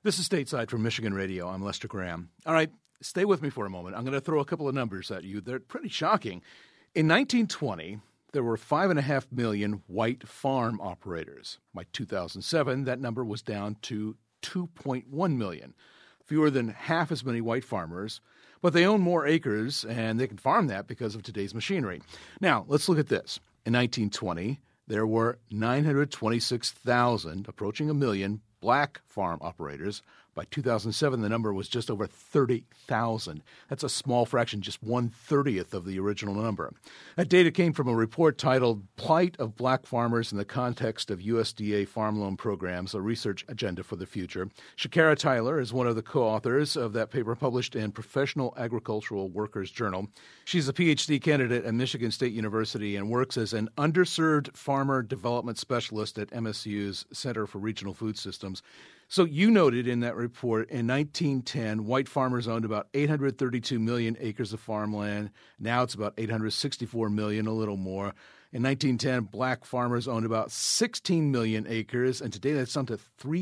This is Stateside from Michigan Radio. I'm Lester Graham. All right, stay with me for a moment. I'm going to throw a couple of numbers at you. They're pretty shocking. In 1920, there were 5.5 million white farm operators. By 2007, that number was down to 2.1 million. Fewer than half as many white farmers, but they own more acres, and they can farm that because of today's machinery. Now, let's look at this. In 1920, there were 926,000, approaching a million, black farm operators. By 2007, the number was just over 30,000. That's a small fraction, just 1/30th of the original number. That data came from a report titled Plight of Black Farmers in the Context of USDA Farm Loan Programs, a Research Agenda for the Future. Shakara Tyler is one of the co-authors of that paper published in Professional Agricultural Workers Journal. She's a PhD candidate at Michigan State University and works as an underserved farmer development specialist at MSU's Center for Regional Food Systems. So you noted in that report, in 1910, white farmers owned about 832 million acres of farmland. Now it's about 864 million, a little more. In 1910, black farmers owned about 16 million acres, and today that's down to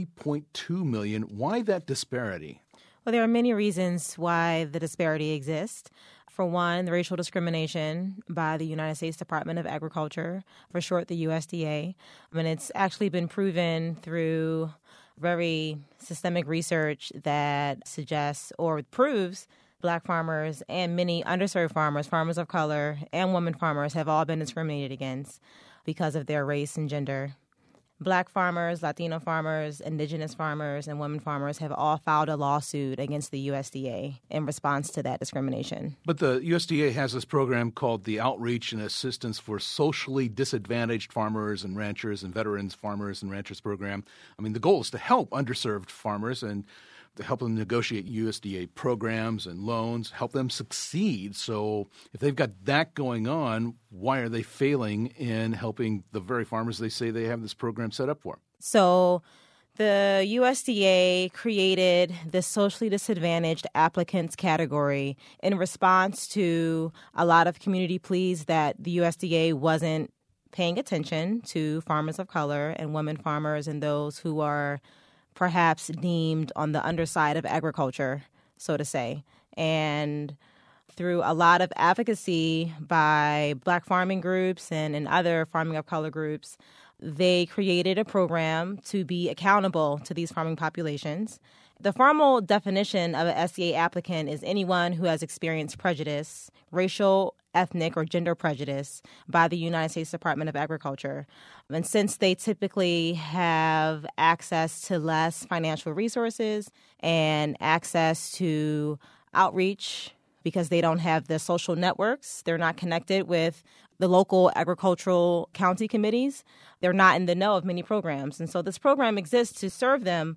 3.2 million. Why that disparity? Well, there are many reasons why the disparity exists. For one, the racial discrimination by the United States Department of Agriculture, for short, the USDA. And it's actually been proven through very systemic research that suggests or proves black farmers and many underserved farmers, farmers of color, and women farmers have all been discriminated against because of their race and gender. Black farmers, Latino farmers, indigenous farmers, and women farmers have all filed a lawsuit against the USDA in response to that discrimination. But the USDA has this program called the Outreach and Assistance for Socially Disadvantaged Farmers and Ranchers and Veterans Farmers and Ranchers program. I mean, the goal is to help underserved farmers and to help them negotiate USDA programs and loans, help them succeed. So if they've got that going on, why are they failing in helping the very farmers they say they have this program set up for? So the USDA created the socially disadvantaged applicants category in response to a lot of community pleas that the USDA wasn't paying attention to farmers of color and women farmers and those who are perhaps deemed on the underside of agriculture, so to say. And through a lot of advocacy by black farming groups and other farming of color groups, they created a program to be accountable to these farming populations. The formal definition of an SDA applicant is anyone who has experienced prejudice, racial, ethnic, or gender prejudice by the United States Department of Agriculture. And since they typically have access to less financial resources and access to outreach because they don't have the social networks, they're not connected with the local agricultural county committees, they're not in the know of many programs. And so this program exists to serve them.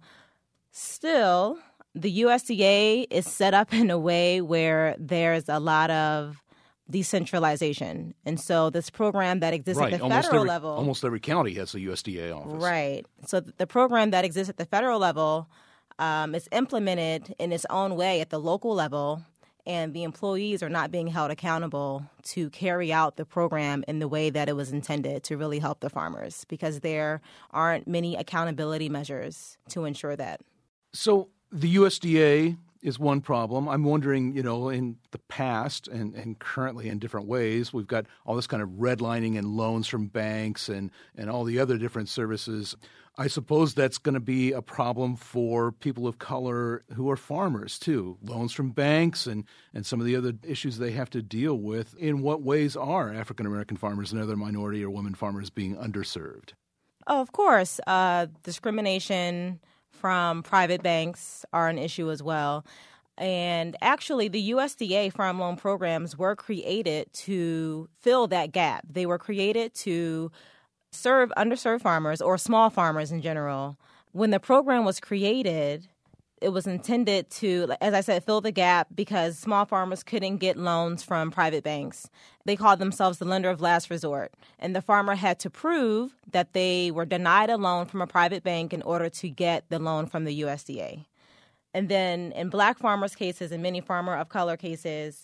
Still, the USDA is set up in a way where there's a lot of decentralization. And so this program that exists at the federal level... Almost every county has a USDA office. Right. So the program that exists at the federal level is implemented in its own way at the local level, and the employees are not being held accountable to carry out the program in the way that it was intended to really help the farmers, because there aren't many accountability measures to ensure that. So the USDA is one problem. I'm wondering, in the past and currently in different ways, we've got all this kind of redlining and loans from banks and all the other different services. I suppose that's going to be a problem for people of color who are farmers, too. Loans from banks and some of the other issues they have to deal with. In what ways are African-American farmers and other minority or women farmers being underserved? Oh, of course. Discrimination from private banks are an issue as well. And actually, the USDA farm loan programs were created to fill that gap. They were created to serve underserved farmers or small farmers in general. When the program was created, it was intended to, as I said, fill the gap because small farmers couldn't get loans from private banks. They called themselves the lender of last resort. And the farmer had to prove that they were denied a loan from a private bank in order to get the loan from the USDA. And then in black farmers' cases and many farmer of color cases,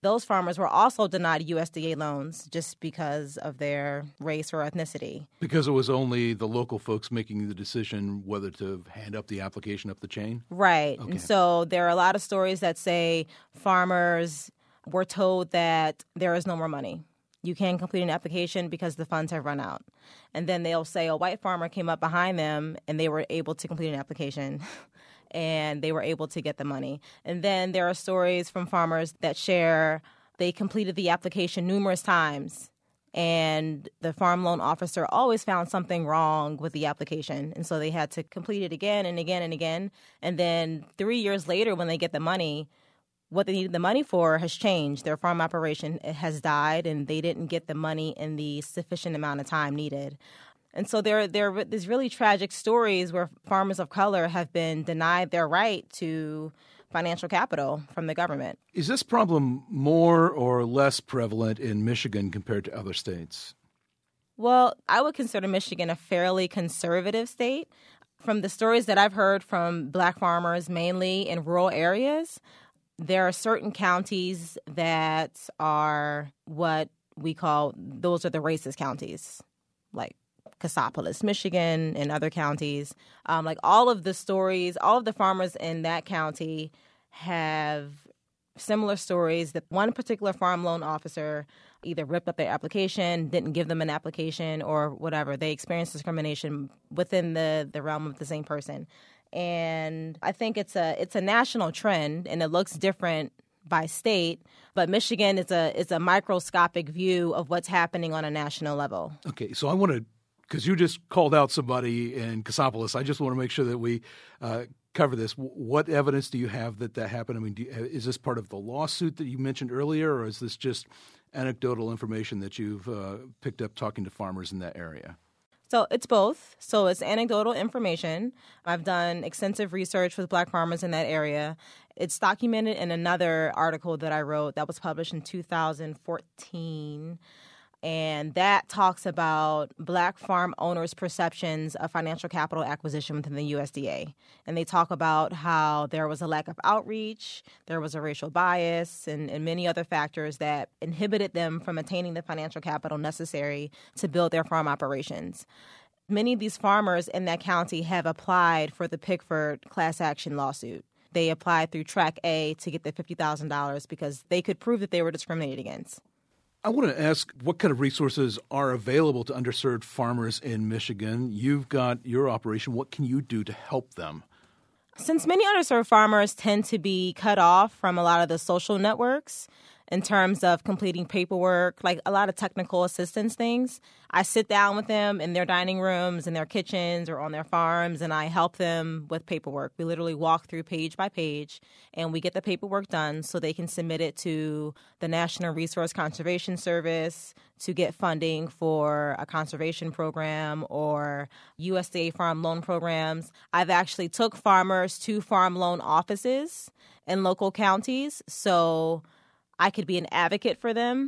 those farmers were also denied USDA loans just because of their race or ethnicity. Because it was only the local folks making the decision whether to hand up the application up the chain? Right. Okay. And so there are a lot of stories that say farmers were told that there is no more money. You can't complete an application because the funds have run out. And then they'll say a white farmer came up behind them and they were able to complete an application and they were able to get the money. And then there are stories from farmers that share they completed the application numerous times and the farm loan officer always found something wrong with the application. And so they had to complete it again and again and again. And then 3 years later when they get the money, what they needed the money for has changed. Their farm operation has died, and they didn't get the money in the sufficient amount of time needed. And so there are these really tragic stories where farmers of color have been denied their right to financial capital from the government. Is this problem more or less prevalent in Michigan compared to other states? Well, I would consider Michigan a fairly conservative state. From the stories that I've heard from Black farmers, mainly in rural areas, there are certain counties that are what we call, those are the racist counties, like Cassopolis, Michigan, and other counties. Like all of the stories, all of the farmers in that county have similar stories that one particular farm loan officer either ripped up their application, didn't give them an application, or whatever. They experienced discrimination within the realm of the same person. And I think it's a national trend, and it looks different by state. But Michigan is a microscopic view of what's happening on a national level. Okay, so I want to, because you just called out somebody in Cassopolis, I just want to make sure that we cover this. What evidence do you have that happened? I mean, is this part of the lawsuit that you mentioned earlier, or is this just anecdotal information that you've picked up talking to farmers in that area? So it's both. So it's anecdotal information. I've done extensive research with Black farmers in that area. It's documented in another article that I wrote that was published in 2014. And that talks about Black farm owners' perceptions of financial capital acquisition within the USDA. And they talk about how there was a lack of outreach, there was a racial bias, and many other factors that inhibited them from attaining the financial capital necessary to build their farm operations. Many of these farmers in that county have applied for the Pickford class action lawsuit. They applied through Track A to get the $50,000 because they could prove that they were discriminated against. I want to ask what kind of resources are available to underserved farmers in Michigan. You've got your operation. What can you do to help them? Since many underserved farmers tend to be cut off from a lot of the social networks in terms of completing paperwork, like a lot of technical assistance things, I sit down with them in their dining rooms, in their kitchens, or on their farms, and I help them with paperwork. We literally walk through page by page, and we get the paperwork done so they can submit it to the National Resource Conservation Service to get funding for a conservation program or USDA farm loan programs. I've actually took farmers to farm loan offices in local counties, so I could be an advocate for them.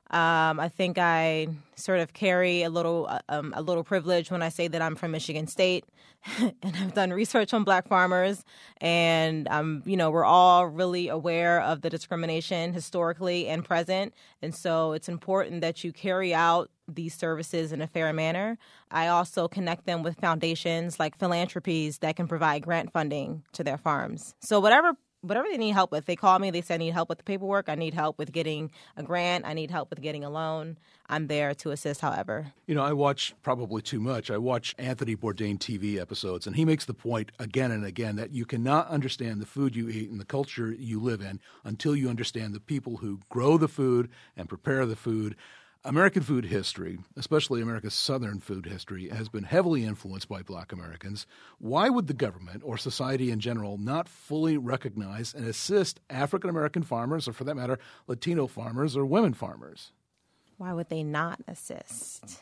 I think I sort of carry a little privilege when I say that I'm from Michigan State, and I've done research on Black farmers, and we're all really aware of the discrimination historically and present, and so it's important that you carry out these services in a fair manner. I also connect them with foundations like philanthropies that can provide grant funding to their farms. So whatever they need help with. They call me, they say I need help with the paperwork, I need help with getting a grant, I need help with getting a loan. I'm there to assist however. I watch probably too much. I watch Anthony Bourdain TV episodes, and he makes the point again and again that you cannot understand the food you eat and the culture you live in until you understand the people who grow the food and prepare the food. American food history, especially America's Southern food history, has been heavily influenced by Black Americans. Why would the government or society in general not fully recognize and assist African American farmers, or for that matter, Latino farmers or women farmers? Why would they not assist?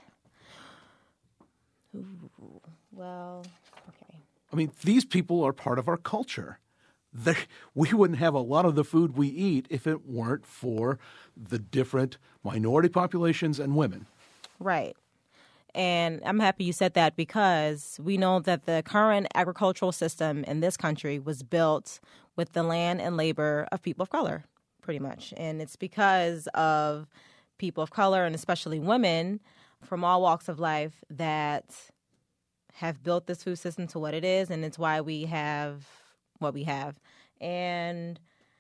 Ooh, well, okay. I mean, these people are part of our culture. We wouldn't have a lot of the food we eat if it weren't for the different minority populations and women. Right. And I'm happy you said that because we know that the current agricultural system in this country was built with the land and labor of people of color. pretty much. And it's because of people of color, and especially women from all walks of life, that have built this food system to what it is, and it's why we have what we have. And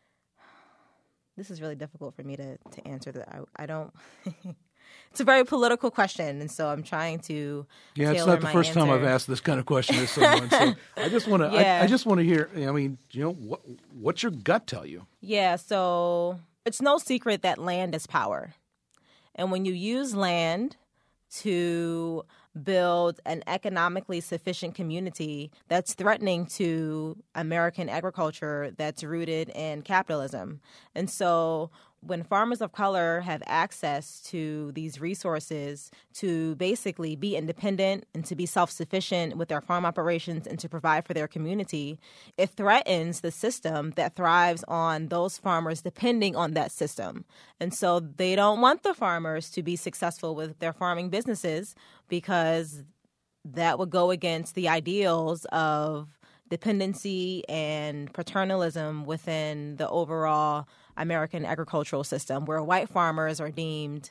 this is really difficult for me to answer that. I don't... It's a very political question, and so I'm trying to Yeah, tailor it's not the my first time answer. I've asked this kind of question to someone. So I just want to, Yeah. I just want to hear. I mean, what's your gut tell you? Yeah, so it's no secret that land is power. And when you use land to build an economically sufficient community, that's threatening to American agriculture that's rooted in capitalism. And so when farmers of color have access to these resources to basically be independent and to be self-sufficient with their farm operations and to provide for their community, it threatens the system that thrives on those farmers depending on that system. And so they don't want the farmers to be successful with their farming businesses because that would go against the ideals of dependency and paternalism within the overall American agricultural system, where white farmers are deemed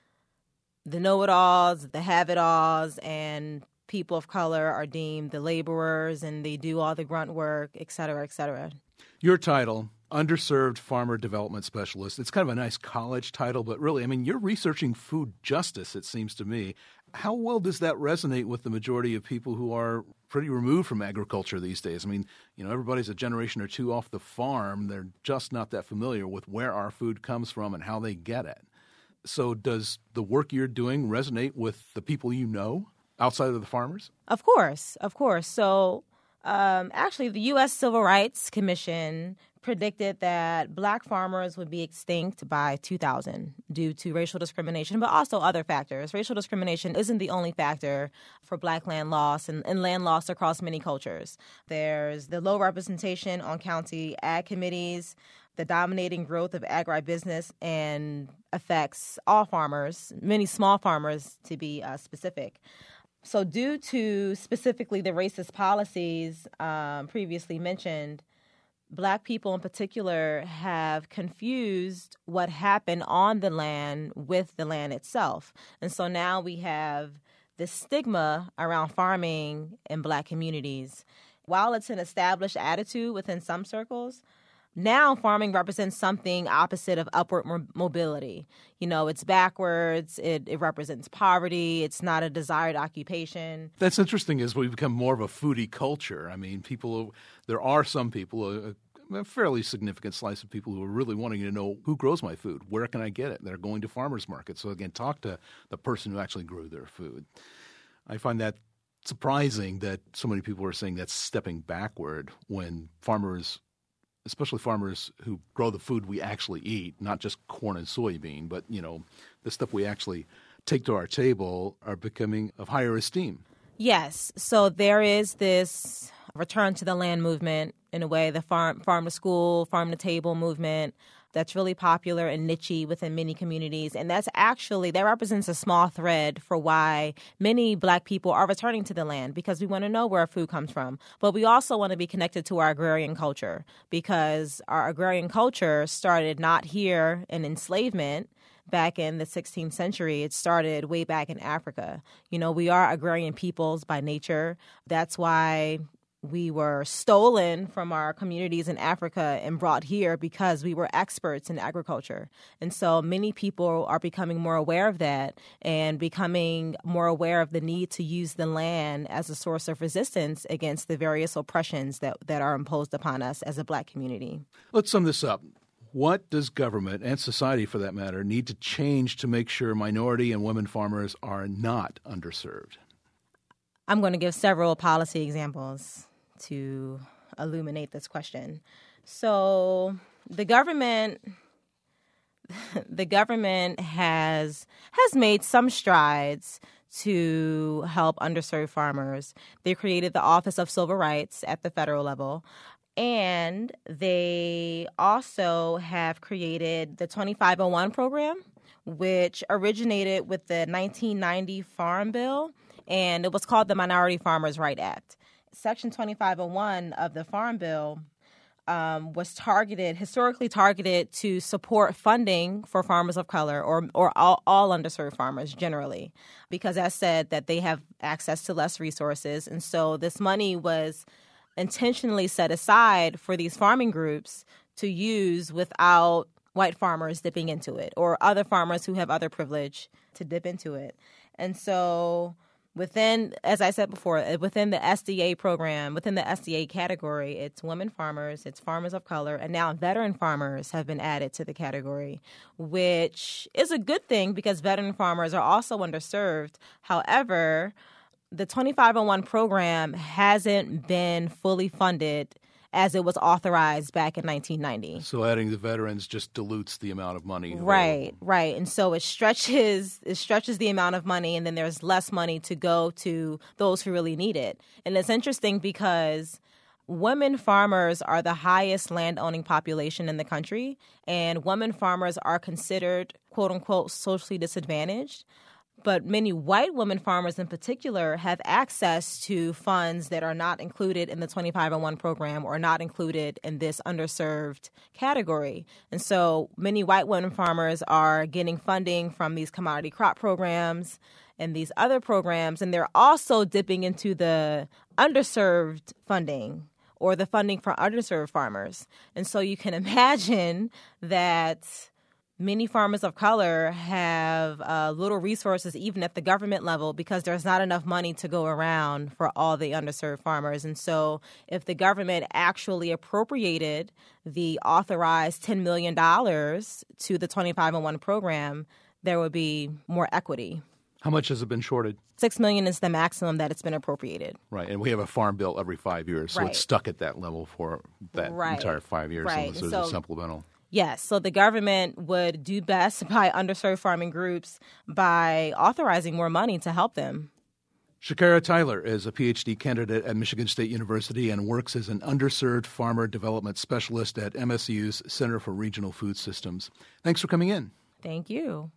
the know-it-alls, the have-it-alls, and people of color are deemed the laborers, and they do all the grunt work, et cetera, et cetera. Your title, Underserved Farmer Development Specialist. It's kind of a nice college title, but really, I mean, you're researching food justice, it seems to me. How well does that resonate with the majority of people who are pretty removed from agriculture these days? I mean, everybody's a generation or two off the farm. They're just not that familiar with where our food comes from and how they get it. So does the work you're doing resonate with the people you know outside of the farmers? Of course, of course. So actually, the U.S. Civil Rights Commission predicted that black farmers would be extinct by 2000 due to racial discrimination, but also other factors. Racial discrimination isn't the only factor for black land loss and land loss across many cultures. There's the low representation on county ag committees, the dominating growth of agribusiness, and affects all farmers, many small farmers to be specific. So due to specifically the racist policies previously mentioned, Black people in particular have confused what happened on the land with the land itself. And so now we have this stigma around farming in Black communities. While it's an established attitude within some circles, now farming represents something opposite of upward mobility. It's backwards. It represents poverty. It's not a desired occupation. That's interesting as we become more of a foodie culture. I mean, there are some people, a fairly significant slice of people who are really wanting to know who grows my food, where can I get it? They're going to farmers markets. So again, talk to the person who actually grew their food. I find that surprising that so many people are saying that's stepping backward when farmers, especially farmers who grow the food we actually eat, not just corn and soybean, but, the stuff we actually take to our table, are becoming of higher esteem. Yes. So there is this return to the land movement, in a way, the farm to school, farm to table movement that's really popular and niche within many communities. And that represents a small thread for why many Black people are returning to the land, because we want to know where our food comes from. But we also want to be connected to our agrarian culture, because our agrarian culture started not here in enslavement back in the 16th century. It started way back in Africa. We are agrarian peoples by nature. That's why we were stolen from our communities in Africa and brought here, because we were experts in agriculture. And so many people are becoming more aware of that and becoming more aware of the need to use the land as a source of resistance against the various oppressions that are imposed upon us as a Black community. Let's sum this up. What does government, and society for that matter, need to change to make sure minority and women farmers are not underserved? I'm going to give several policy examples to illuminate this question. So the government has made some strides to help underserved farmers. They created the Office of Civil Rights at the federal level, and they also have created the 2501 program, which originated with the 1990 Farm Bill, and it was called the Minority Farmers' Right Act. Section 2501 of the Farm Bill was historically targeted to support funding for farmers of color or all underserved farmers generally, because as said that they have access to less resources. And so this money was intentionally set aside for these farming groups to use without white farmers dipping into it or other farmers who have other privilege to dip into it. And so within, as I said before, within the SDA program, within the SDA category, it's women farmers, it's farmers of color, and now veteran farmers have been added to the category, which is a good thing because veteran farmers are also underserved. However, the 2501 program hasn't been fully funded as it was authorized back in 1990. So adding the veterans just dilutes the amount of money. Right. And so it stretches the amount of money, and then there's less money to go to those who really need it. And it's interesting because women farmers are the highest land-owning population in the country, and women farmers are considered, quote-unquote, socially disadvantaged. But many white women farmers in particular have access to funds that are not included in the 2501 program or not included in this underserved category. And so many white women farmers are getting funding from these commodity crop programs and these other programs, and they're also dipping into the underserved funding or the funding for underserved farmers. And so you can imagine that many farmers of color have little resources even at the government level because there's not enough money to go around for all the underserved farmers. And so if the government actually appropriated the authorized $10 million to the 2501 program, there would be more equity. How much has it been shorted? $6 million is the maximum that it's been appropriated. Right, and we have a farm bill every 5 years, so it's stuck at that level for that entire 5 years unless there's a supplemental. Yes, so the government would do best by underserved farming groups by authorizing more money to help them. Shakira Tyler is a PhD candidate at Michigan State University and works as an underserved farmer development specialist at MSU's Center for Regional Food Systems. Thanks for coming in. Thank you.